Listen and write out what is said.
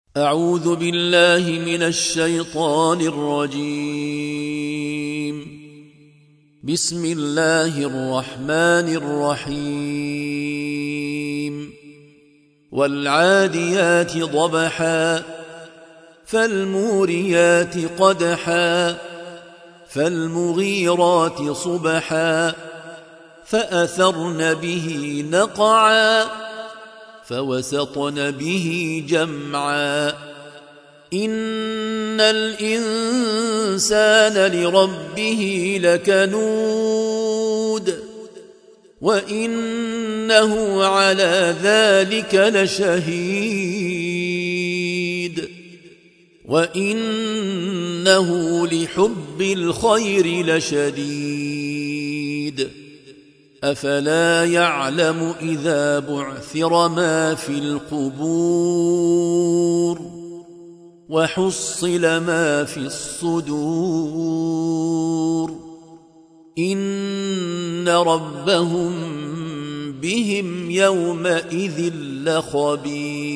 أعوذ بالله من الشيطان الرجيم. بسم الله الرحمن الرحيم. والعاديات ضبحا فالموريات قدحا فالمغيرات صبحا فأثرن به نقعا فوسطن به جمعا إن الإنسان لربه لكنود وإنه على ذلك لشهيد وإنه لحب الخير لشديد أفلا يعلم إذا بعثر ما في القبور وحصل ما في الصدور إن ربهم بهم يومئذ لخبير.